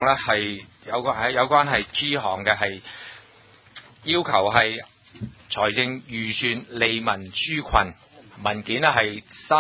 咧係有關係 G 項嘅，係要求係財政預算利民紓困文件咧係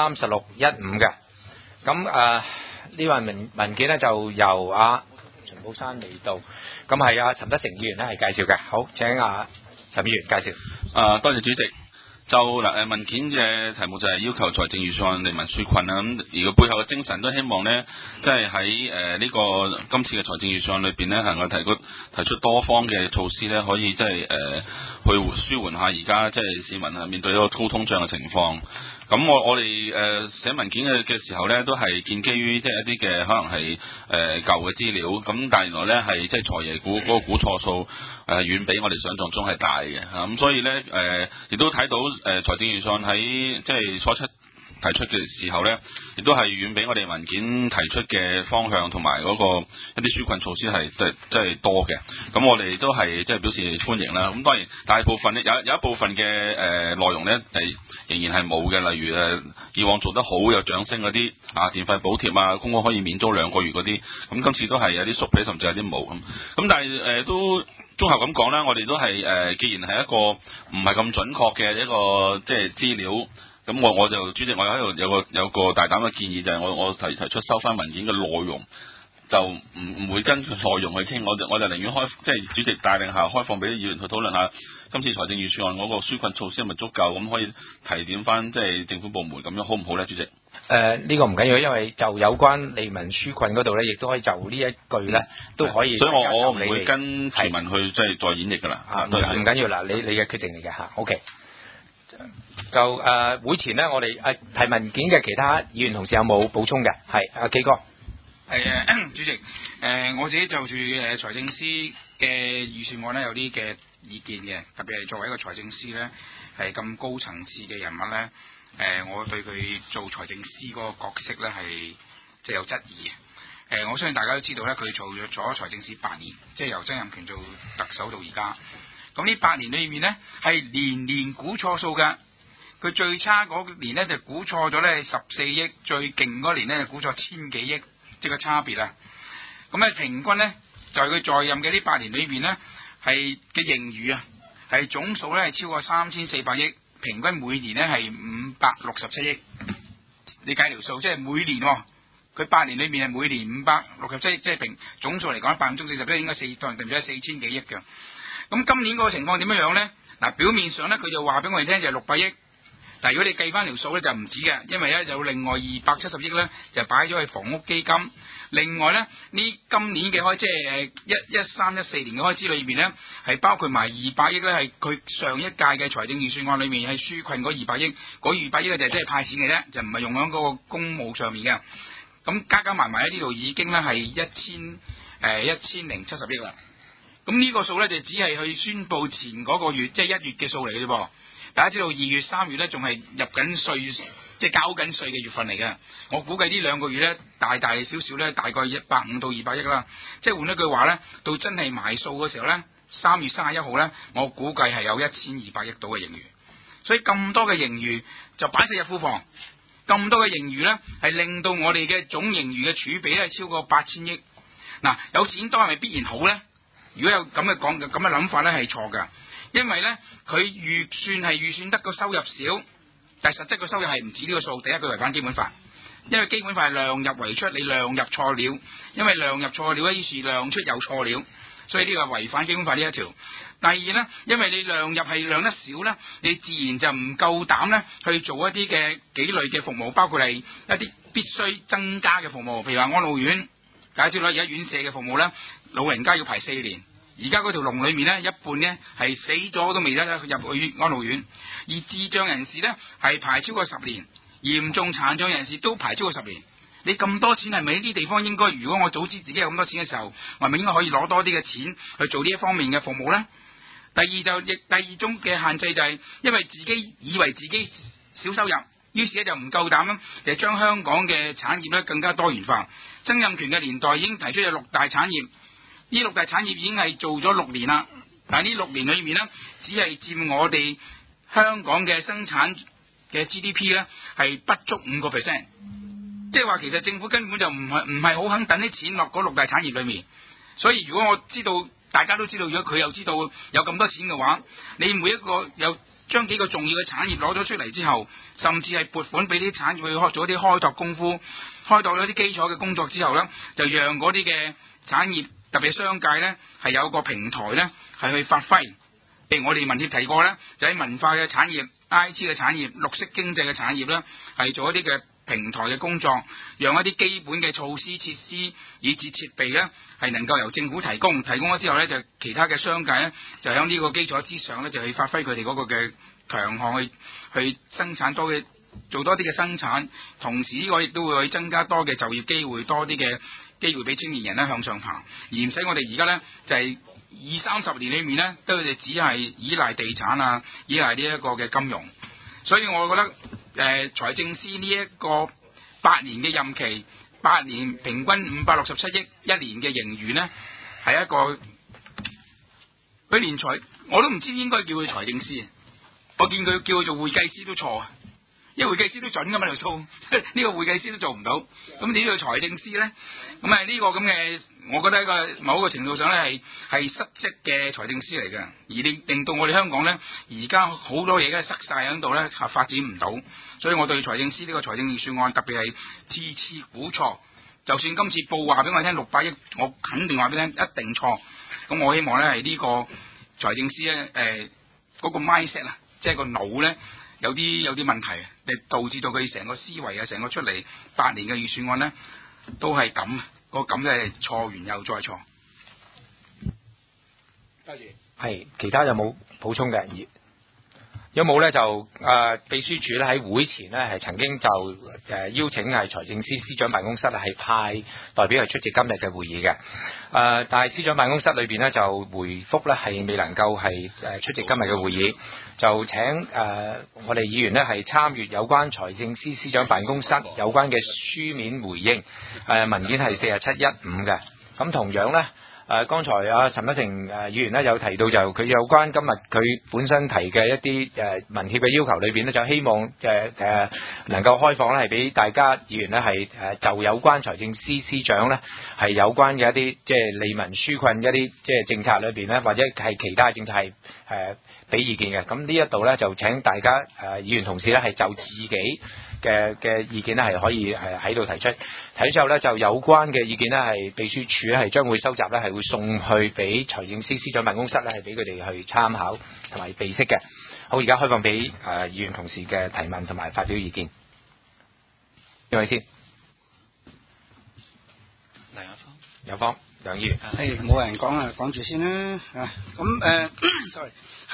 3615嘅。咁呢份文件咧就由陳寶山嚟到，咁係陳德成議員咧係介紹嘅。好，請陳議員介紹。 多謝主席。就文件嘅題目就係要求財政預算案利民紓困啦。咁而個背後嘅精神都希望呢，即係喺呢個今次嘅財政預算案裏邊呢，能夠提出多方嘅措施呢，可以即係去舒緩下而家即係市民面對一個高通脹嘅情況。咁我哋寫文件嘅時候呢，都係建基於即係一啲嘅可能係舊嘅資料。咁但係原來呢，係即係財爺估嗰個估錯數遠比我哋想象中係大嘅。咁所以呢，亦都睇到財政預算案喺即係初七提出嘅時候呢，亦都係遠比我哋文件提出嘅方向同埋嗰個一啲紓困措施係即係多嘅。咁我哋都係即係表示歡迎啦。咁當然大部分呢有一部分嘅內容呢仍然係冇嘅，例如以往做得好有掌聲嗰啲電費補貼公屋可以免租2個月嗰啲，咁今次都係有啲縮比，甚至有啲冇咁。咁但係都綜合咁講啦，我哋都係既然係一個唔係咁準確嘅一個即係資料。咁我就主席，我喺度有個大膽嘅建議，就係我提出收翻文件嘅內容，就唔會跟住內容去傾，我就寧願即係主席帶領下開放俾議員去討論下今次財政預算案嗰個紓困措施係咪足夠，咁可以提點翻即係政府部門咁樣好唔好咧，主席？ 呢個唔緊要，因為就有關利民紓困嗰度咧，亦都可以就呢一句咧都可以。 所以我唔會跟全文去即係再演繹㗎啦。 唔緊要啦，你嘅決定嚟嘅嚇。OK。就會前呢，我哋提文件嘅其他議員同事有冇補充嘅？係阿基哥。 主席，我自己就住財政司嘅預算案呢，有啲嘅意見嘅，特別係作為一個財政司呢，係咁高層次嘅人物呢，我對佢做財政司嗰個角色呢係即係有質疑嘅。我相信大家都知道呢，佢做咗財政司8年，即係由曾蔭權做特首到而家。咁呢8年裏面呢，係年年估錯數㗎。佢最差嗰年呢，就估錯咗呢14億，最勁嗰年呢，就估錯1000幾億，即係個差別啊！咁咧平均呢，就係佢在任嘅呢8年裏面呢，係嘅盈餘啊，係總數呢係超過3400億，平均每年呢係567億。你計條數，即係每年佢8年裏面係每年567億，即係總數嚟講40%應該4000幾億嘅。咁今年嗰個情況點樣呢？嗱，表面上呢，佢就話俾我哋聽就係600億。但如果你計翻條數咧就唔止嘅，因為咧有另外270億咧就擺咗去房屋基金，另外咧今年嘅開支係1314年嘅開支裏邊咧係包括埋200億咧係佢上一屆嘅財政預算案裏面係紓困嗰200億，嗰200億咧就即係派錢嘅啫，就唔係用喺嗰個公務上面嘅。咁加埋喺呢度已經咧係1070億啦。咁呢個數咧就只係去宣佈前嗰個月，即係1月嘅數嚟嘅啫噃。大家知道2月3月咧仲係入緊稅，即係交緊稅嘅月份嚟嘅。我估計呢2個月咧大少少咧，大概150到200億啦。即係換一句話咧，到真係埋數嘅時候咧，3月31號咧，我估計係有1200億到嘅盈餘。所以咁多嘅盈餘就擺晒入庫房，咁多嘅盈餘咧係令到我哋嘅總盈餘嘅儲備咧超過8000億。嗱，有錢多係咪必然好咧？如果有咁嘅諗法咧係錯㗎。因為咧，佢預算得個收入少，但係實質個收入係唔止呢個數。第一，佢違反基本法，因為基本法係量入為出，你量入錯了，因為量入錯了，於是量出又錯了，所以呢個違反基本法呢一條。第二咧，因為你量入係量得少咧，你自然就唔夠膽咧去做一啲嘅幾類嘅服務，包括係一啲必須增加嘅服務，譬如話安老院，大家知道而家院舍嘅服務咧，老人家要排4年。而家嗰條龍裏面呢，一半呢係死咗都未得入去安老院，而智障人士呢係排超過10年，嚴重殘障人士都排超過10年。你咁多錢係咪呢啲地方應該？如果我早知自己有咁多錢嘅時候，係咪應該可以攞多啲嘅錢去做呢一方面嘅服務呢？第二種嘅限制就係因為自己以為自己少收入，於是咧就唔夠膽啦，就將香港嘅產業咧更加多元化。曾蔭權嘅年代已經提出有6大產業。呢6大產業已經係做咗6年啦，但係呢6年裏面呢，只係佔我哋香港嘅生產嘅 GDP 呢係不足5%，即係話其實政府根本就唔係好肯等啲錢落嗰6大產業裏面。 所以如果我知道大家都知道，如果佢又知道有咁多錢嘅話，你每一個有將幾個重要嘅產業攞咗出嚟之後，甚至係撥款俾啲產業去做一啲開拓功夫，開拓咗啲基礎嘅工作之後呢，就讓嗰啲嘅產業特別商界呢係有個平台呢係去發揮。譬如我哋民協提過呢，就喺文化嘅產業、IT 嘅產業、綠色經濟嘅產業呢，係做一啲嘅平台嘅工作，讓一啲基本嘅措施、設施以至設備呢係能夠由政府提供咗之後呢，就其他嘅商界呢，就喺呢個基礎之上呢，就去發揮佢哋嗰個嘅強項去生產多嘅，做多啲嘅生產，同時呢個亦都會去增加多嘅就業機會，多啲嘅機會俾青年人呢向上爬，而唔使我哋而家呢，就係20-30年裏面呢，都係只係依賴地產啊，依賴呢一個嘅金融。所以我覺得財政司呢一個8年嘅任期，8年平均567億一年嘅盈餘呢，係一個佢連我都唔知應該叫佢財政司，我見佢叫佢做會計師都錯，因為會計師都準㗎嘛條數，呢個會計師都做唔到，咁你呢個財政司呢，咁呢個咁嘅，我覺得一個某一個程度上呢係失職嘅財政司嚟嘅，而令到我哋香港呢，而家好多嘢都塞晒喺度呢，發展唔到，所以我對財政司呢個財政預算案特別係次估錯，就算今次報話俾我聽600億，我肯定話俾你聽一定錯，咁我希望呢係呢個財政司呢，嗰個 mindset 啊，即係個腦呢。有啲問題，導致到佢成個思維啊，成個出嚟8年嘅預算案呢，都係咁，個咁嘅錯完又再錯。多謝。 係，其他有冇補充嘅？有冇呢？就秘書處咧喺會前呢，係曾經就邀請係財政司司長辦公室係派代表係出席今日嘅會議嘅。但係司長辦公室裏邊呢，就回覆呢係未能夠係出席今日嘅會議，就請我哋議員呢係參閱有關財政司司長辦公室有關嘅書面回應，文件係4715嘅。咁同樣呢。剛才陳一成議員呢有提到，就佢有關今日佢本身提嘅一啲民協嘅要求裏邊呢，就希望能夠開放呢係俾大家議員呢係就有關財政司司長呢係有關嘅一啲即係利民紓困一啲即係政策裏邊呢，或者係其他政策係俾意見嘅。咁呢一度呢，就請大家議員同事呢係就自己嘅意見呢係可以喺度提出之後呢，就有關嘅意見呢係秘書處呢係將會收集呢係會送去俾財政司司長辦公室呢係俾佢哋去參考同埋備悉嘅。好，而家開放俾議員同事嘅提問同埋發表意見。邊位先？有方梁議員。 冇人講啊，講住先啦。咁sorry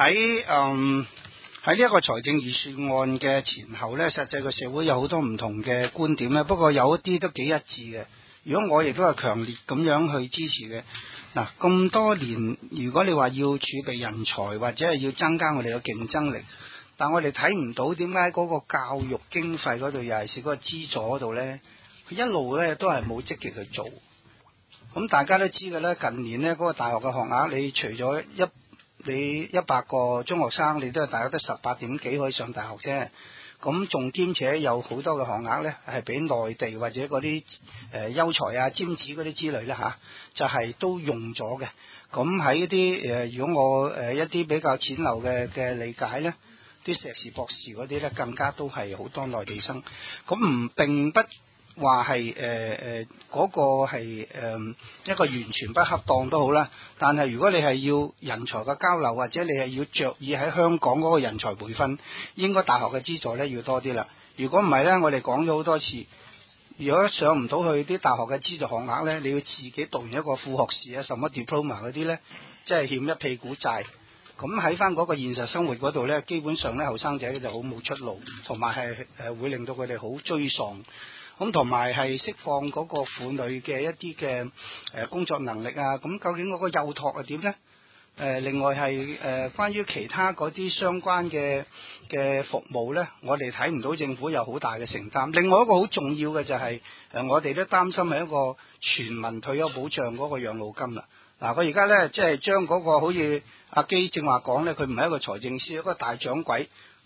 喺呢一個財政預算案嘅前後呢，實際個社會有好多唔同嘅觀點咧，不過有一啲都幾一致嘅。如果我亦都係強烈咁樣去支持嘅。嗱，咁多年，如果你話要儲備人才或者係要增加我哋嘅競爭力，但我哋睇唔到點解嗰個教育經費嗰度，尤其是嗰個資助嗰度呢，佢一路呢都係冇積極去做。咁大家都知嘅咧，近年呢嗰個大學嘅學額，你除咗你100個中學生，你都係大約得18點幾可以上大學啫。咁仲兼且有好多嘅學額呢，係俾內地或者嗰啲優才啊、尖子嗰啲之類呢，就係都用咗嘅。咁喺一啲如果我一啲比較淺流嘅理解呢，啲碩士博士嗰啲呢，更加都係好多內地生。咁並不話係嗰個係一個完全不恰當都好啦，但係如果你係要人才嘅交流，或者你係要着意喺香港嗰個人才培訓，應該大學嘅資助呢要多啲啦。如果唔係呢，我哋講咗好多次，如果上唔到去啲大學嘅資助學額呢，你要自己讀完一個副學士啊，什麼 diploma 嗰啲呢，即係欠一屁股債。咁喺翻嗰個現實生活嗰度呢，基本上呢後生仔就好冇出路，同埋係會令到佢哋好沮喪。咁同埋係釋放嗰個婦女嘅一啲嘅工作能力啊，咁究竟嗰個幼託係點呢？另外係關於其他嗰啲相關嘅服務呢，我哋睇唔到政府有好大嘅承擔。另外一個好重要嘅就係我哋都擔心係一個全民退休保障嗰個養老金啦。嗱，佢而家呢，即係將嗰個好似阿基正話講呢，佢唔係一個財政司，一個大掌櫃，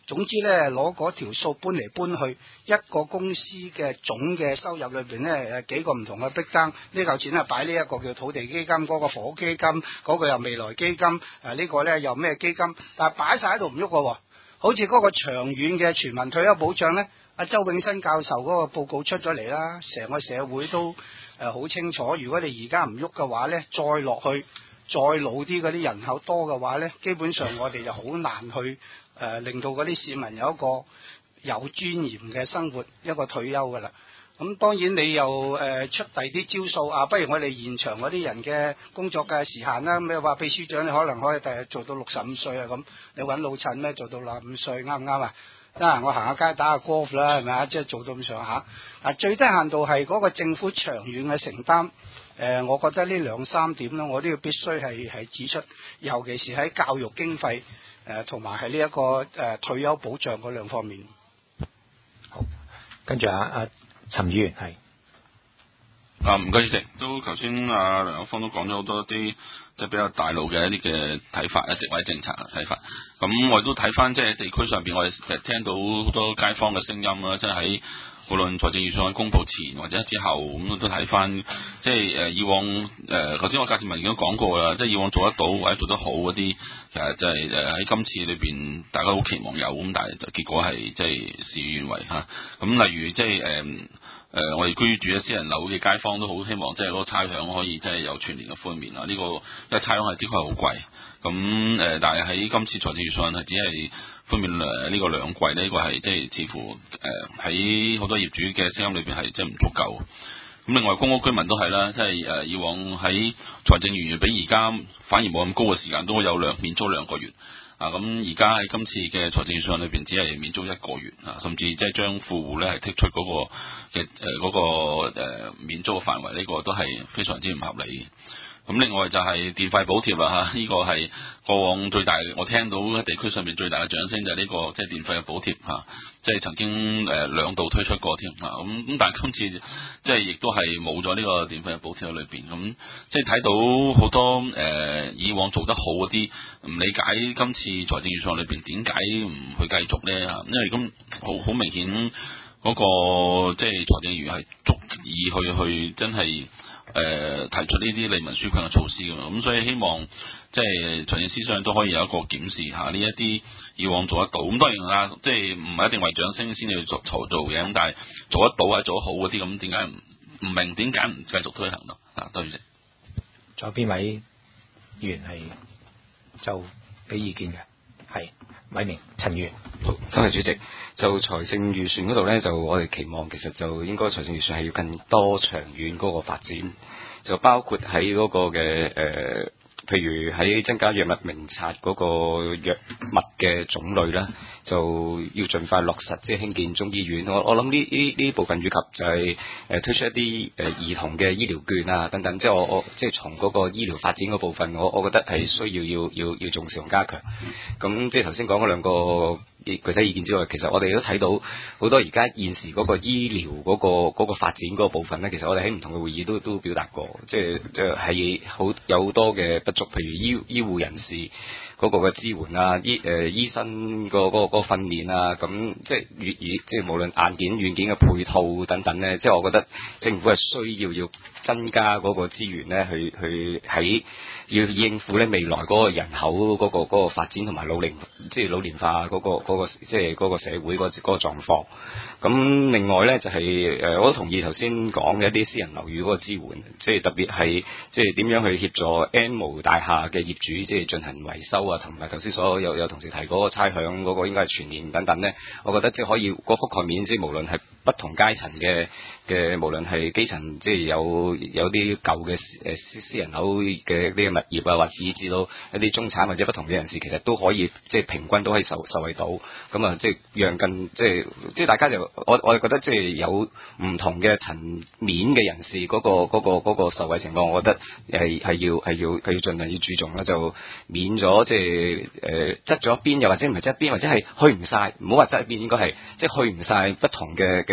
總之咧，攞嗰條數搬嚟搬去，一個公司嘅總嘅收入裏邊咧，幾個唔同嘅逼單，呢嚿錢係擺呢一個叫土地基金，嗰個房屋基金，嗰個又未來基金，呢個咧又咩基金，但係擺晒喺度唔喐喎。好似嗰個長遠嘅全民退休保障咧，阿周永新教授嗰個報告出咗嚟啦，成個社會都好清楚。如果你而家唔喐嘅話咧，再落去再老啲嗰啲人口多嘅話咧，基本上我哋就好難去令到嗰啲市民有一個有尊嚴嘅生活，一個退休噶啦。咁當然你又出第啲招數啊，不如我哋延長嗰啲人嘅工作嘅時限啦。咁你話秘書長你可能可以第日做到65歲啊，咁你揾老襯咩做到65歲啱唔啱啊？得閒我行下街打下 golf 啦，係咪啊？即係做到咁上下。最低限度係嗰個政府長遠嘅承擔。我覺得呢兩三點咧，我都要必須係指出，尤其是喺教育經費同埋係呢一個退休保障嗰兩方面。 好，跟住阿陳議員係。 唔該主席，都頭先梁友芳都講咗好多啲即係比較大路嘅一啲嘅睇法，一啲或者政策嘅睇法。咁我亦都睇翻即係地區上邊，我哋其實聽到好多街坊嘅聲音啦，即係喺無論財政預算案公佈前或者之後，咁都睇翻即係以往頭先我介紹文件都講過啦，即係以往做得到或者做得好嗰啲，其實就係喺今次裏邊大家好期望有，咁但係結果係即係事與願違嚇。咁例如即係我哋居住喺私人樓嘅街坊都好希望即係嗰個差餉可以即係有全年嘅寬免啊！呢個因為差餉係的確係好貴，咁但係喺今次財政預算案係只係寬免呢個兩季，呢個係即係似乎喺好多業主嘅聲音裏邊係即係唔足夠。咁另外公屋居民都係啦，即係以往喺財政預算比而家反而冇咁高嘅時間，都會有免租2個月。咁而家喺今次嘅財政預算案裏邊，只係免租1個月啊，甚至即係將富戶咧係剔出嗰個嘅免租嘅範圍，呢個都係非常之唔合理。咁另外就係電費補貼啦嚇，呢個係過往最大，我聽到喺地區上面最大嘅掌聲就係呢個即係電費嘅補貼嚇，即係曾經2度推出過添嚇，咁但係今次即係亦都係冇咗呢個電費嘅補貼喺裏邊，咁即係睇到好多以往做得好嗰啲，唔理解今次財政預算案裏邊點解唔去繼續咧嚇，因為咁好明顯嗰個即係財政預算係足以去真係提出呢啲利民紓困嘅措施㗎嘛，咁所以希望即係財政司長都可以有一個檢視下呢一啲以往做得到，咁當然啦，即係唔係一定為掌聲先去做嘅，咁但係做得到或者做得好嗰啲，咁點解唔明點解唔繼續推行咯？多謝。 仲有邊位議員係就俾意見嘅？係米明陳議員。 好，多謝主席。就財政預算嗰度呢，就我哋期望其實就應該財政預算係要更多長遠嗰個發展，就包括喺嗰個嘅譬如喺增加藥物名冊嗰個藥物嘅種類啦，就要盡快落實，即係興建中醫院。我諗呢部分以及就係推出一啲兒童嘅醫療券啊等等，即係我即係從嗰個醫療發展嗰部分，我覺得係需要重視同加強。咁即係頭先講嗰兩個具體意見之外，其實我哋都睇到好多而家現時嗰個醫療嗰個發展嗰個部分咧，其實我哋喺唔同嘅會議都表達過，即係有好多嘅不足，譬如醫護人士嗰個嘅支援啊，醫生個訓練啊，咁即係無論硬件軟件嘅配套等等咧，即係我覺得政府係需要增加嗰個資源咧，去喺要應付咧未來嗰個人口嗰個發展同埋老年化嗰個即係嗰個社會嗰個狀況。咁另外咧就係我都同意頭先講嘅一啲私人樓宇嗰個支援，即係特別係即係點樣去協助 N 大廈嘅業主即係進行維修啊，同埋頭先所有同事提嗰個差餉嗰個應該係全年等等咧，我覺得即係可以個覆蓋面，即係無論係不同階層嘅無論係基層，即係有啲舊嘅私人樓嘅呢個物業啊，或者以至到一啲中產或者不同嘅人士，其實都可以即係平均都可以受惠到。咁啊，即係讓更即係大家就我哋覺得即係有唔同嘅層面嘅人士嗰個受惠情況，我覺得係要盡量要注重啦，就免咗即係側咗一邊，又或者唔係側一邊，或者係去唔晒，唔好話側一邊，應該係即係去唔晒不同嘅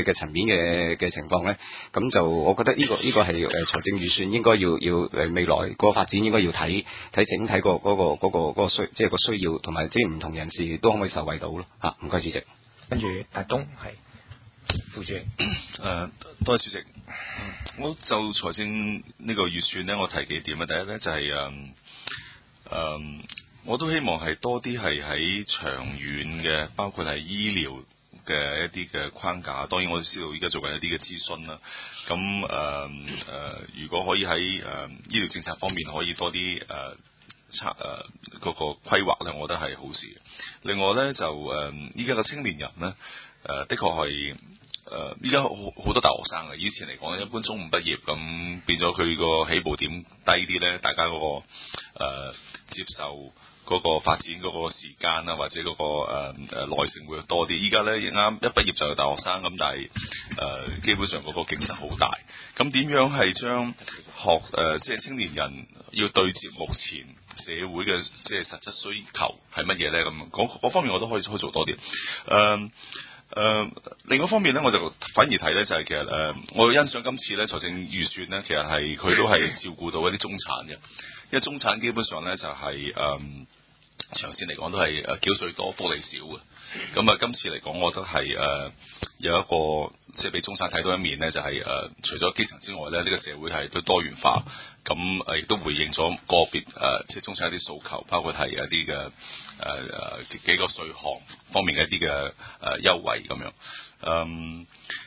嘅層面嘅情況咧，咁就我覺得呢個係財政預算應該要未來個發展應該要睇整體個需個需要同埋即係唔同人士都可唔可以受惠到咯嚇。唔該主席。 跟住阿東係副主席。 多謝主席。我就財政呢個預算咧，我提幾點啊？第一咧就係我都希望係多啲係喺長遠嘅，包括係醫療嘅一啲嘅框架。當然我都知道而家做緊一啲嘅諮詢啦。咁如果可以喺醫療政策方面可以多啲嗰個規劃咧，我覺得係好事。另外咧就依家嘅青年人咧，的確係依家好多大學生嘅。以前嚟講一般中五畢業，咁變咗佢個起步點低啲咧，大家嗰個接受嗰個發展嗰個時間啦，或者嗰個耐性會多啲。依家咧啱一畢業就有大學生咁，但係基本上嗰個競爭好大。咁點樣係將即係青年人要對接目前社會嘅即係實質需求係乜嘢咧？咁嗰方面我都可以做多啲。另一方面咧，我就反而睇咧就係其實我欣賞今次咧財政預算咧，其實係佢都係照顧到一啲中產嘅，因為中產基本上咧就係長線嚟講都係繳稅多福利少嘅。咁啊，今次嚟講，我覺得係有一個即係俾中產睇到一面咧，就係除咗基層之外咧，呢個社會係都多元化。咁亦都回應咗個別即係中產一啲訴求，包括係一啲嘅幾個稅項方面嘅一啲嘅優惠咁樣。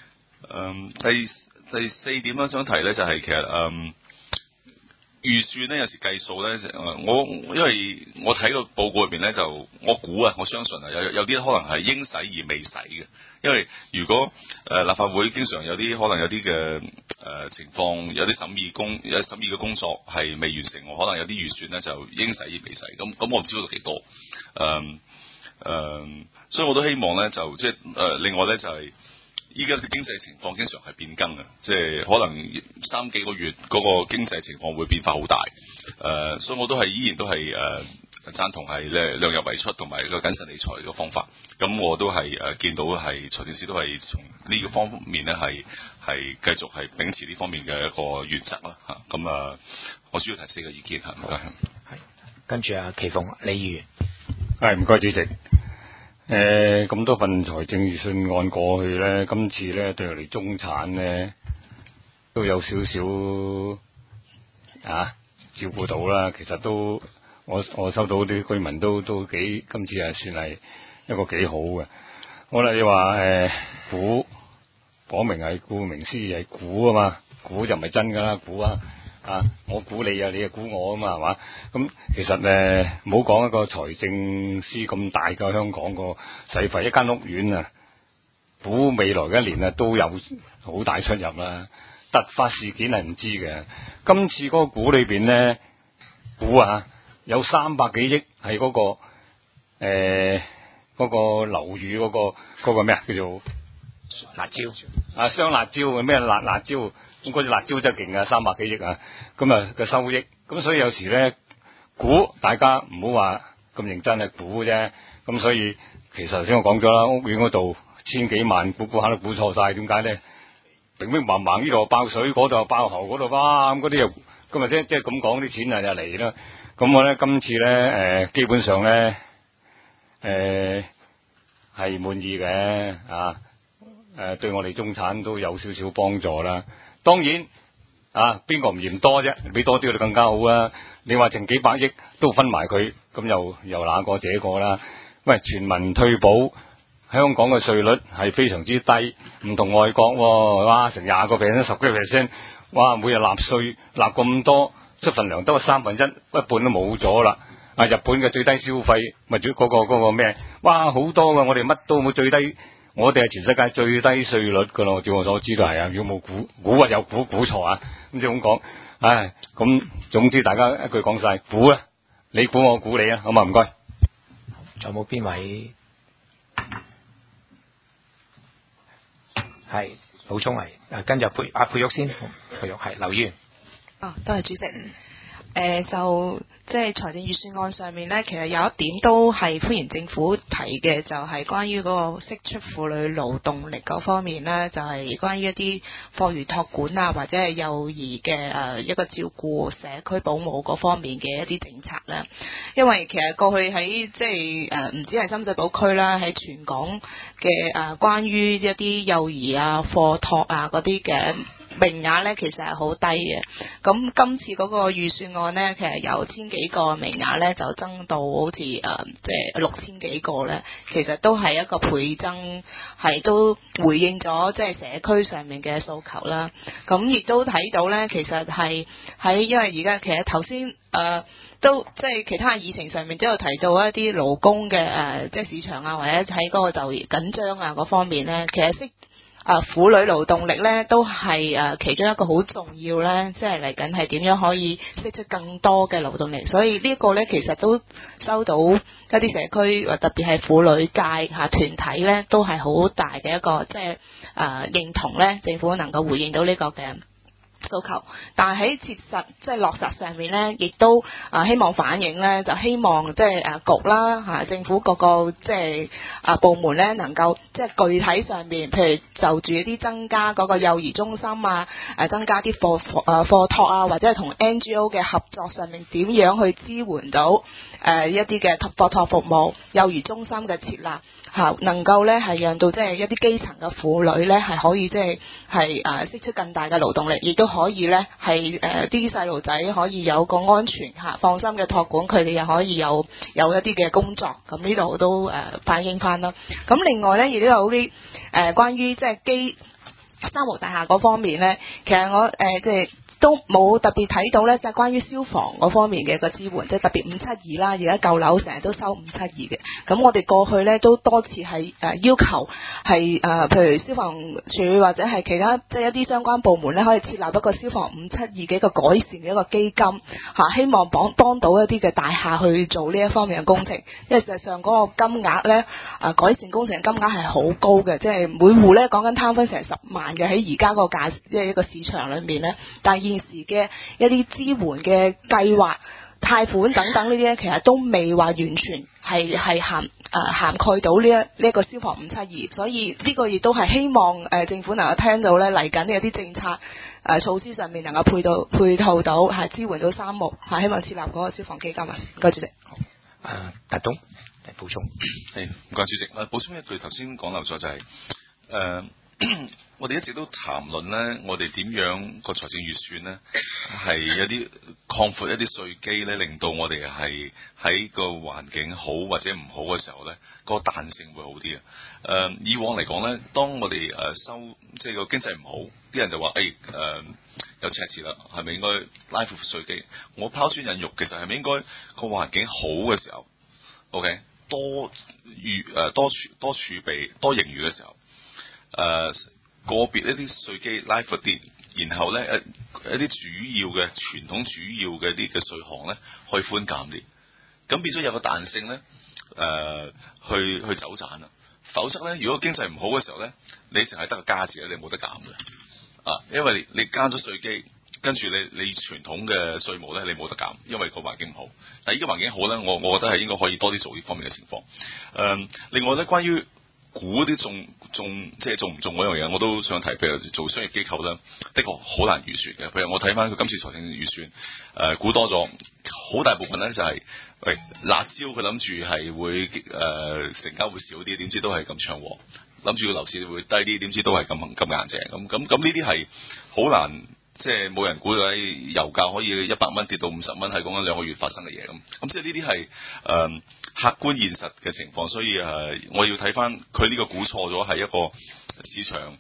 第四點咧想提咧就係其實預算咧有時計數咧，因為我睇個報告入邊咧就我估啊，我相信啊有啲可能係應使而未使嘅，因為如果立法會經常有啲可能有啲嘅情況，有啲審議嘅工作係未完成，我可能有啲預算咧就應使而未使，咁我唔知嗰度幾多，所以我都希望咧就即係另外咧就係。依家嘅經濟情況經常係變更嘅，即係可能3幾個月嗰個經濟情況會變化好大，所以我都係依然都係贊同係量入為出同埋個謹慎理財嘅方法。咁我都係見到係財政司都係從呢個方面咧係繼續係秉持呢方面嘅一個原則啦嚇。咁我主要提4個意見嚇。唔該。 係跟住啊，奇鳳李豫。 係唔該主席。咁多份財政預算案過去咧，今次咧對我哋中產咧都有少少照顧到啦。其實都我收到啲居民都幾今次係算係一個幾好嘅。好啦，你話估講明係顧名思義係估啊嘛，估就唔係真噶啦，估我估你啊，你又估我啊嘛，係嘛？咁其實唔好講一個財政司咁大嘅香港個使費，一間屋苑啊，估未來嘅一年啊都有好大出入啦。突發事件係唔知嘅，今次嗰個估裏邊咧，估有300幾億係嗰個嗰個樓宇嗰個咩叫做辣椒雙辣椒咩辣椒。咁嗰隻辣椒真係勁啊，300幾億啊！咁嘅收益，咁所以有時咧估大家唔好話咁認真係估啫。咁所以其實頭先我講咗啦，屋苑嗰度千幾萬估下都估錯晒，點解咧？明明盲盲呢度爆水，嗰度又爆喉，嗰度哇咁嗰啲又咁啊！即係咁講啲錢就嚟啦。咁我咧今次咧基本上咧係滿意嘅對我哋中產都有少少幫助啦。當然邊個唔嫌多啫？俾多啲就更加好啊！你話剩幾百億都分埋佢，咁又哪個這個啦？喂，全民退保，香港嘅稅率係非常之低，唔同外國喎，哇，成20%、10幾%，哇，每日納稅納咁多，出份糧得個1/3，一半都冇咗啦。日本嘅最低消費咪嗰個咩？哇，好多㗎！我哋乜都冇最低。我哋係全世界最低稅率噶咯，照我所知道係啊。如果冇估有估錯啊，咁即係咁講。咁總之大家一句講晒，估啦，你估我估你啊，好嘛？唔該。 仲有冇邊位係補充嚟？跟住佩玉先，佩玉係劉議員。 多謝主席。 就即係財政預算案上面呢，其實有一點都係歡迎政府提嘅，就係關於嗰個釋出婦女勞動力嗰方面呢，就係關於一啲課餘託管啊，或者係幼兒嘅一個照顧社區保姆嗰方面嘅一啲政策啦。因為其實過去喺即係唔止係深水埗區啦，喺全港嘅關於一啲幼兒啊、課託啊嗰啲嘅名額呢，其實係好低嘅。咁今次嗰個預算案呢，其實由千幾個名額呢，就增到好似即係6000幾個呢，其實都係一個倍增，係都回應咗即係社區上面嘅訴求啦。咁亦都睇到呢，其實係喺因為而家其實頭先都即係其他議程上面都有提到一啲勞工嘅即係市場啊，或者喺嗰個就業緊張啊嗰方面呢，其實婦女勞動力咧都係其中一個好重要咧，即係嚟緊係點樣可以釋出更多嘅勞動力，所以呢個咧其實都收到一啲社區特別係婦女界團體咧都係好大嘅一個即係認同咧，政府能夠回應到呢個嘅訴求，但係喺切實即係落實上面呢，亦都希望反映呢，就希望即係局啦政府各個即係部門呢，能夠即係具體上面，譬如就住一啲增加嗰個幼兒中心啊，增加啲課託啊，或者係同 NGO 嘅合作上面，點樣去支援到一啲嘅課託服務、幼兒中心嘅設立。能夠咧係讓到即係一啲基層嘅婦女咧係可以即係釋出更大嘅勞動力，亦都可以咧係啲細路仔可以有個安全放心嘅託管，佢哋又可以有一啲嘅工作，咁呢度都反映翻啦。咁另外咧亦都有啲關於即係三無大廈嗰方面咧，其實我即係都冇特別睇到咧，就係關於消防嗰方面嘅一個支援，即係特別572啦，而家舊樓成日都收572嘅。咁我哋過去咧都多次係要求係譬如消防處或者係其他即係一啲相關部門咧，可以設立一個消防572嘅一個改善嘅一個基金希望幫到一啲嘅大廈去做呢一方面嘅工程。因為實際上嗰個金額咧改善工程嘅金額係好高嘅，即係每戶咧講緊攤分成10萬嘅喺而家個價即係一個市場裏面咧，但係現時嘅一啲支援嘅計劃、貸款等等呢啲咧，其實都未話完全係涵蓋到呢一個消防572，所以呢個亦都係希望政府能夠聽到咧嚟緊嘅一啲政策措施上面能夠配套到係支援到三無，希望設立嗰個消防基金啊。唔該主席。 達東補充。 係唔該主席。補充一句，頭先講漏咗就係我哋一直都談論咧，我哋點樣個財政預算咧係有啲擴闊一啲稅基咧，令到我哋係喺個環境好或者唔好嘅時候咧，個彈性會好啲啊。以往嚟講咧，當我哋收即係個經濟唔好，啲人就話有赤字啦，係咪應該拉闊稅基？我拋磚引玉，其實係咪應該個環境好嘅時候 ，OK 多儲備多盈餘嘅時候，個別一啲稅基拉闊啲，然後咧一啲主要嘅傳統主要嘅一啲嘅稅項咧，可以寬減啲，咁變咗有個彈性咧，去走賺啦。否則咧，如果經濟唔好嘅時候咧，你淨係得個加字咧，你冇得減嘅，因為你加咗稅基，跟住你傳統嘅稅務咧，你冇得減，因為個環境唔好。但係依家環境好咧，我覺得係應該可以多啲做呢方面嘅情況。另外咧，關於估啲中即係中唔中嗰樣嘢，我都想提。譬如做商業機構咧，的確好難預算嘅。譬如我睇翻佢今次財政預算，估多咗，好大部分咧就係、辣椒，佢諗住係會成交會少啲，點知都係咁暢旺。諗住個樓市會低啲，點知都係咁硬淨。咁呢啲係好難。即係冇人估到喺油價可以100蚊跌到50蚊，係講緊2個月發生嘅嘢咁。即係呢啲係客觀現實嘅情況，所以我要睇翻佢呢個估錯咗係一個市場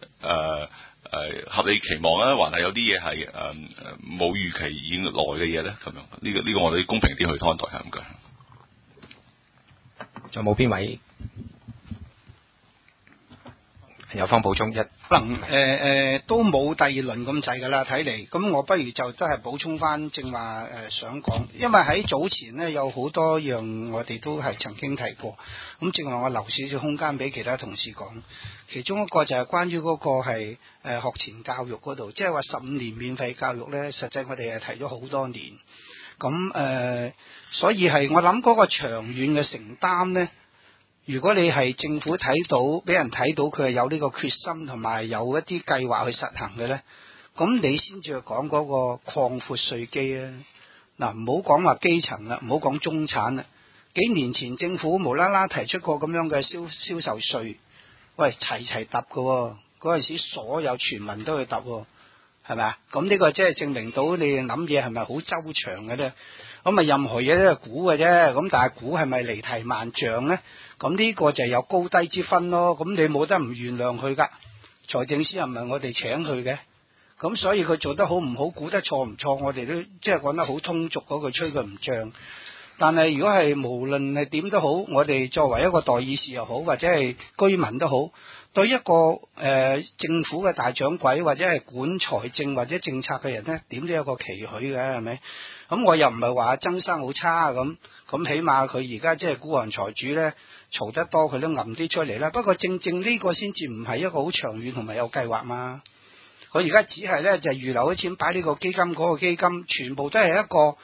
合理期望啦，還係有啲嘢係冇預期以來嘅嘢咧咁樣。呢個我哋公平啲去看待係咁嘅。 仲有冇邊位？ 有方補充一。 可能都冇第二輪咁滯㗎啦，睇嚟。咁我不如就真係補充翻正話想講，因為喺早前呢，有好多樣我哋都係曾經提過。咁正話我留少少空間俾其他同事講，其中一個就係關於嗰個係學前教育嗰度，即係話15年免費教育呢，實際我哋係提咗好多年。咁所以係我諗嗰個長遠嘅承擔呢。如果你係政府睇到，俾人睇到佢係有呢個決心同埋有一啲計劃去實行嘅呢，咁你先至講嗰個擴闊稅基啊！嗱，唔好講話基層啦，唔好講中產啦。幾年前政府無啦啦提出過咁樣嘅銷售稅，喂，齊揼嘅喎，嗰陣時所有全民都去揼喎，係咪啊？咁呢個即係證明到你諗嘢係咪好周詳嘅呢？咁啊，任何嘢都係估嘅啫，咁但係估係咪離題萬丈呢？咁呢個就有高低之分咯。咁你冇得唔原諒佢噶，財政司又唔係我哋請佢嘅，咁所以佢做得好唔好，估得錯唔錯，我哋都即係講得好通俗嗰句，吹佢唔脹。但係如果係無論係點都好，我哋作為一個代議士又好，或者係居民都好，對一個政府嘅大掌櫃或者係管財政或者政策嘅人呢，點都有個期許嘅，係咪？咁我又唔係話曾生好差咁起碼佢而家即係孤寒財主呢，嘈得多佢都揞啲出嚟啦。不過正正呢個先至唔係一個好長遠同埋有計劃嘛。佢而家只係呢，就預留啲錢擺呢個基金嗰個基金，全部都係一個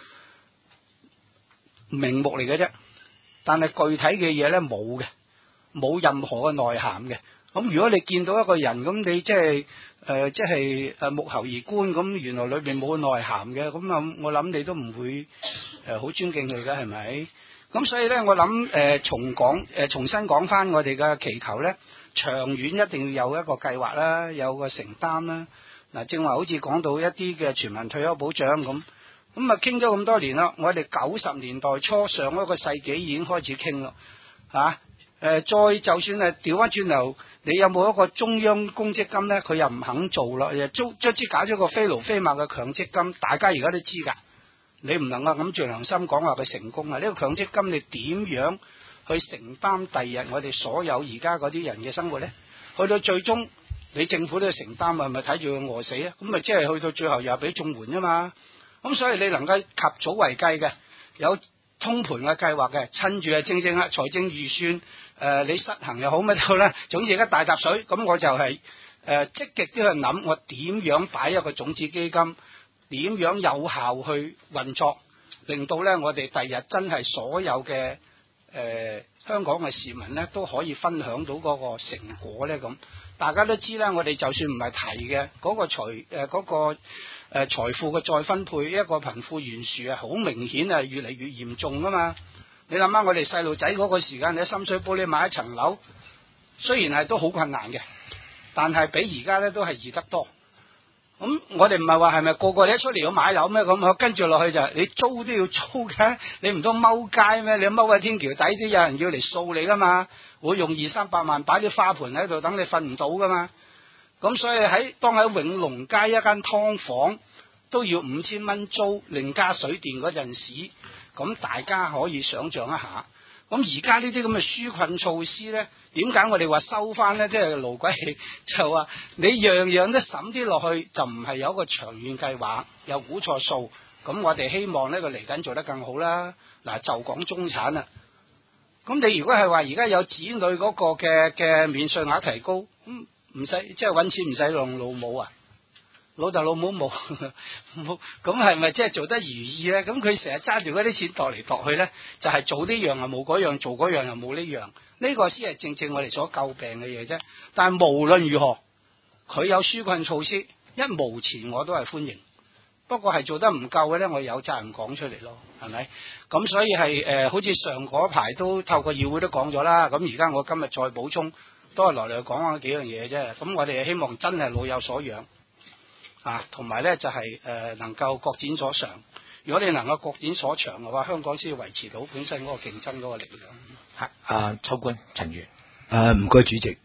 名目嚟嘅啫，但係具體嘅嘢呢，冇嘅，冇任何嘅內涵嘅。咁如果你見到一個人咁，你即係木頭而觀，咁原來裏邊冇內涵嘅，咁啊我諗你都唔會好尊敬佢嘅，係咪？咁所以呢，我諗重新講翻我哋嘅祈求呢，長遠一定要有一個計劃啦，有個承擔啦。嗱，正話好似講到一啲嘅全民退休保障咁啊傾咗咁多年啦，我哋90年代初上一個世紀已經開始傾咯，再就算係調翻轉頭，你有冇一個中央公積金呢？佢又唔肯做啦，卒之搞咗個非勞非貿嘅強積金，大家而家都知㗎。你唔能夠咁住良心講話佢成功啊！呢個強積金你點樣去承擔第日我哋所有而家嗰啲人嘅生活呢？去到最終你政府都要承擔啊，咪睇住佢餓死啊？咁咪即係去到最後又係俾綜援啊嘛！咁所以你能夠及早為計嘅，有通盤嘅計劃嘅，趁住係正啊財政預算你實行又好乜都好啦，總之而家大揼水，咁我就係積極啲去諗，我點樣擺一個種子基金，點樣有效去運作，令到呢我哋第日真係所有嘅香港嘅市民呢都可以分享到嗰個成果呢。咁大家都知啦，我哋就算唔係提嘅嗰個財富嘅再分配，一個貧富懸殊啊，好明顯係越嚟越嚴重噶嘛。你諗下我哋細路仔嗰個時間，你喺深水埗你買一層樓，雖然係都好困難嘅，但係比而家咧都係易得多。咁我哋唔係話係咪個個你一出嚟要買樓咩？咁跟住落去就係你租都要租嘅，你唔通踎街咩？你踎喺天橋底都有人要嚟掃你噶嘛，會用200-300萬擺啲花盆喺度等你瞓唔到噶嘛。咁所以當喺永隆街一間劏房都要5000蚊租，另加水電嗰陣時，咁大家可以想象一下。咁而家呢啲咁嘅紓困措施呢，點解我哋話收翻呢？即係盧鬼就話你樣樣都審啲落去，就唔係有一個長遠計劃，又估錯數。咁我哋希望呢個嚟緊做得更好啦。嗱，就講中產啊。咁你如果係話而家有子女嗰個嘅免稅額提高，唔使即係揾錢唔使用老母啊，老豆老母冇，咁係咪即係做得如意呢？咁佢成日揸住嗰啲錢度嚟度去呢，就係做呢樣又冇嗰樣，做嗰樣又冇呢樣，呢個先係正正我哋所詬病嘅嘢啫。但係無論如何，佢有紓困措施，一毛錢我都係歡迎。不過係做得唔夠嘅呢，我有責任講出嚟咯，係咪？咁所以係好似上嗰排都透過議會都講咗啦。咁而家我今日再補充，都係來來講下幾樣嘢啫。咁我哋希望真係老有所養啊，同埋呢就係能夠各展所長。如果你能夠各展所長嘅話，香港先維持到本身嗰個競爭嗰個力量。 秋官陳元， 唔該主席。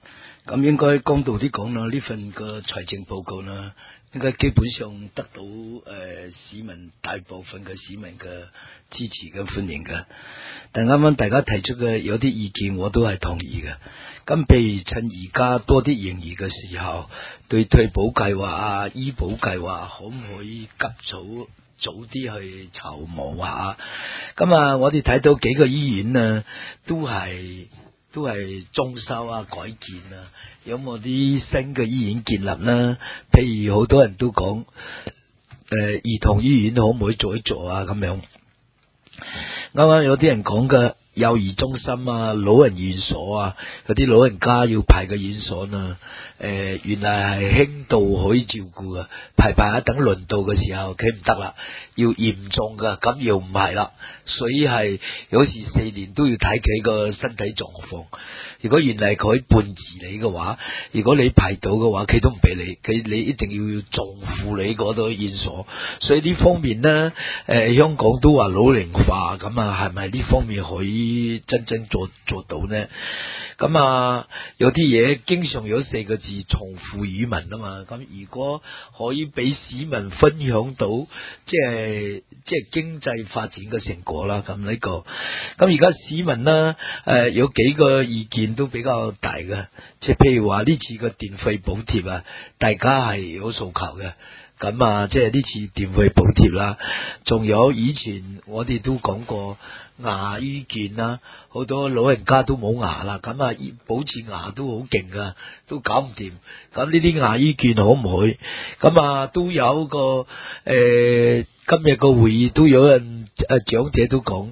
咁應該公道啲講啦，呢份個財政報告啦，應該基本上得到市民大部分嘅市民嘅支持嘅歡迎嘅。但啱啱大家提出嘅有啲意見我都係同意嘅。咁譬如趁而家多啲盈餘嘅時候，對退保計劃啊、醫保計劃可唔可以早啲去籌謀下？咁啊，我哋睇到幾個醫院啊，都係裝修啊、改建啊，有冇啲新嘅醫院建立啦？譬如好多人都講，兒童醫院可唔可以做一做啊？咁樣，啱啱有啲人講嘅幼兒中心啊、老人院所啊，有啲老人家要排嘅院所啊，原來係輕度可以照顧嘅，排一等輪到嘅時候佢唔得啦，要嚴重嘅，咁又唔係啦，所以係有時4年都要睇佢個身體狀況。如果原來佢半自理嘅話，如果你排到嘅話，佢都唔俾你一定要重護理嗰度院所。所以呢方面呢，香港都話老齡化，咁啊係咪呢方面可以真正做到呢？咁啊有啲嘢經常有4個字重富與民啊嘛，咁如果可以俾市民分享到即係經濟發展嘅成果啦，咁呢個咁而家市民呢，有幾個意見都比較大嘅，即係譬如話呢次嘅電費補貼啊，大家係有訴求嘅。咁啊，即係呢次電費補貼啦，仲有以前我哋都講過牙醫券啦，好多老人家都冇牙啦，咁啊保持牙都好勁噶，都搞唔掂。咁呢啲牙醫券可唔可以？咁啊都有個今日個會議都有人長者都講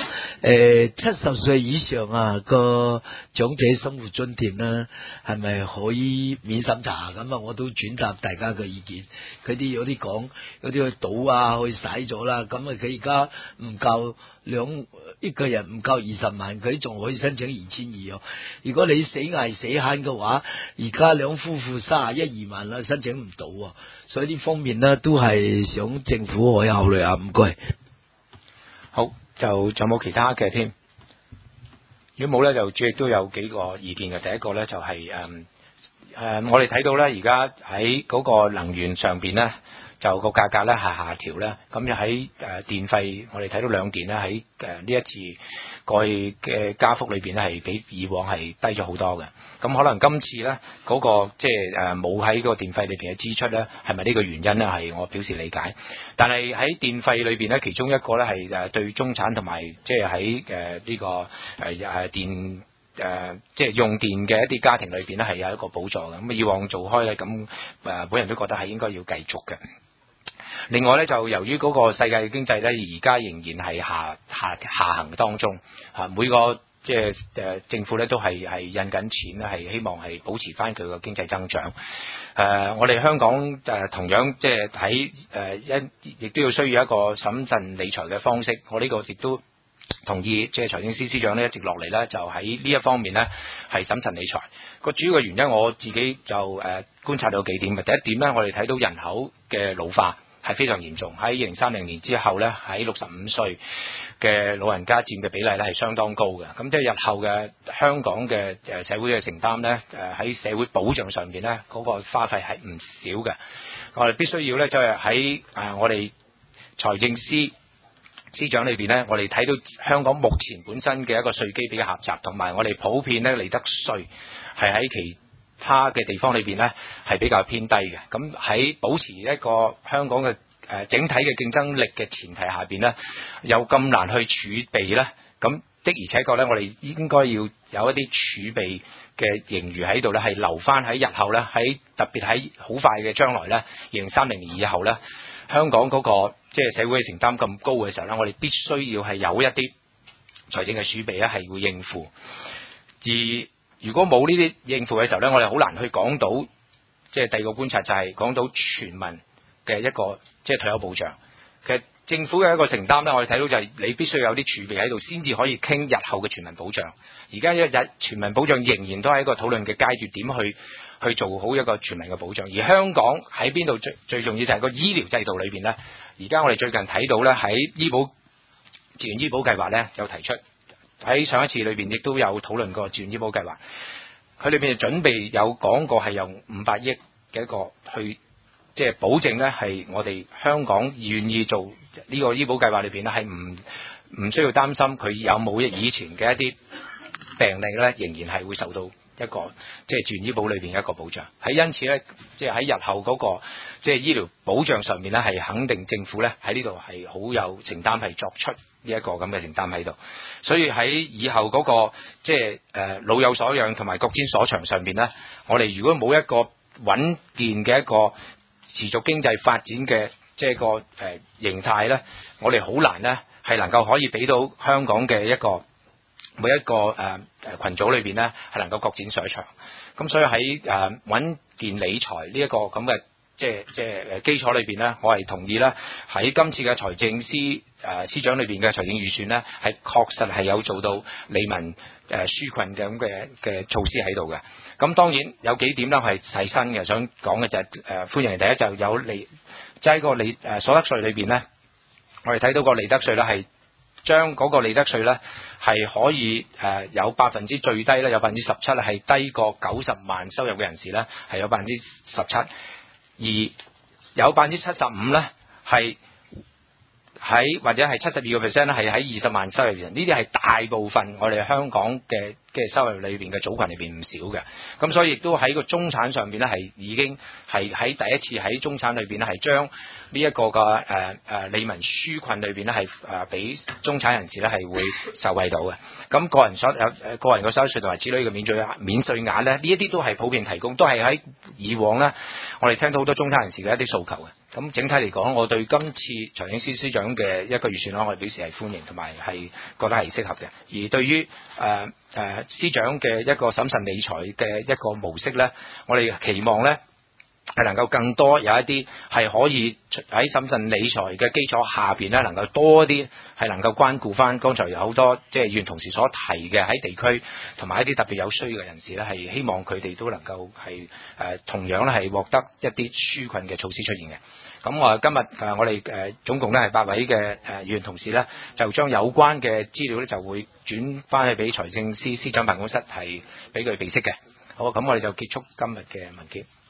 ，70歲以上啊個長者生活津貼呢係咪可以免審查？咁啊我都轉達大家嘅意見。佢啲有啲講，有啲去賭啊，去使咗啦。咁啊佢而家唔夠一個人唔夠20萬，佢仲可以申請2200。如果你死捱死慳嘅話，而家兩夫婦31-2萬啦，申請唔到啊。所以呢方面呢，都係想政府可以考慮下。唔該。 好，就仲有冇其他嘅添？如果冇咧，就主席都有幾個意見嘅。第一個咧就係我哋睇到咧，而家喺嗰個能源上邊咧，就個價格咧係下調咧。咁就喺電費，我哋睇到兩電咧喺呢一次過去嘅加幅裏邊咧係比以往係低咗好多嘅。咁可能今次咧嗰個即係冇喺個電費裏邊嘅支出咧，係咪呢個原因咧？係我表示理解。但係喺電費裏邊咧，其中一個咧係對中產同埋即係喺呢個電。即係用電嘅一啲家庭裏邊咧係有一個補助嘅。咁以往做開咧，咁本人都覺得係應該要繼續嘅。另外咧，就由於嗰個世界嘅經濟咧，而家仍然係下行當中嚇，每個即係政府咧都係印緊錢咧，係希望係保持翻佢個經濟增長。我哋香港同樣即係喺亦都要需要一個審慎理財嘅方式。我呢個亦都同意，即係財政司司長呢一直落嚟咧，就喺呢一方面咧係審慎理財。個主要嘅原因，我自己就觀察到幾點嘅。第一點咧，我哋睇到人口嘅老化係非常嚴重。喺2030年之後咧，喺65歲嘅老人家佔嘅比例咧係相當高嘅。咁即係日後嘅香港嘅社會嘅承擔咧，喺社會保障上邊咧嗰個花費係唔少嘅。我哋必須要咧，即係喺我哋財政司長裏邊咧，我哋睇到香港目前本身嘅一個稅基比較狹窄，同埋我哋普遍咧利得稅係喺其他嘅地方裏邊咧係比較偏低嘅。咁喺保持一個香港嘅整體嘅競爭力嘅前提下邊咧，有咁難去儲備咧，咁的而且確咧，我哋應該要有一啲儲備嘅盈餘喺度咧，係留翻喺日後咧，喺特別喺好快嘅將來咧，2030年以後咧，香港嗰個即係社會嘅承擔咁高嘅時候咧，我哋必須要係有一啲財政嘅儲備咧，係會應付。而如果冇呢啲應付嘅時候咧，我哋好難去講到，即係第二個觀察就係講到全民嘅一個即係退休保障。其實政府嘅一個承擔咧，我哋睇到就係你必須有啲儲備喺度，先至可以傾日後嘅全民保障。而家一日全民保障仍然都係一個討論嘅階段，點去做好一個全民嘅保障。而香港喺邊度最重要就係個醫療制度裏邊咧。而家我哋最近睇到咧，喺自願醫保計劃咧有提出，喺上一次裏邊亦都有討論過自願醫保計劃。 佢裏邊準備有講過係用500億嘅一個去即係保證咧，係我哋香港願意做呢個醫保計劃裏邊咧，係唔需要擔心佢有冇以前嘅一啲病例咧，仍然係會受到一個即係自願醫保裏邊嘅一個保障。係因此咧，即係喺日後嗰個即係醫療保障上面咧，係肯定政府咧喺呢度係好有承擔，係作出呢一個咁嘅承擔喺度。所以喺以後嗰個即係老有所養同埋各展所長上邊咧，我哋如果冇一個穩健嘅一個持續經濟發展嘅即係個形態咧，我哋好難咧係能夠可以俾到香港嘅一個每一個群組裏邊咧係能夠各展所長。咁所以喺穩健理財呢一個咁嘅即係基礎裏邊咧，我係同意咧喺今次嘅財政司長裏邊嘅財政預算咧，係確實係有做到利民紓困嘅咁嘅措施喺度嘅。咁當然有幾點咧係細新嘅，想講嘅就係歡迎第一就有利，即係個所得稅裏邊咧，我哋睇到個利得稅咧係將嗰個利得稅咧係可以有最低咧有17%咧係低過90萬收入嘅人士咧係有17%，而有75%咧係喺或者係72%咧係喺20萬收入嘅人，呢啲係大部分我哋香港嘅收入裏邊嘅組群裏邊唔少嘅。咁所以亦都喺個中產上邊咧係已經係喺第一次喺中產裏邊咧係將呢一個嘅利民紓困裏邊咧係俾中產人士咧係會受惠到嘅。咁個人嘅收稅同埋子女嘅免稅額咧，呢一啲都係普遍提供，都係喺以往咧我哋聽到好多中產人士嘅一啲訴求嘅。咁整體嚟講，我對今次財政司司長嘅一個預算案，我哋表示係歡迎同埋係覺得係適合嘅。而對於司長嘅一個審慎理財嘅一個模式咧，我哋期望咧係能夠更多有一啲係可以喺審慎理財嘅基礎下邊咧，能夠多啲係能夠關顧翻剛才有好多即係議員同事所提嘅喺地區同埋一啲特別有需要嘅人士咧，係希望佢哋都能夠係同樣咧係獲得一啲紓困嘅措施出現嘅。咁今日我哋總共咧係8位嘅議員同事咧，就將有關嘅資料咧就會轉翻去俾財政司司長辦公室係俾佢備悉嘅。好，咁我哋就結束今日嘅文件。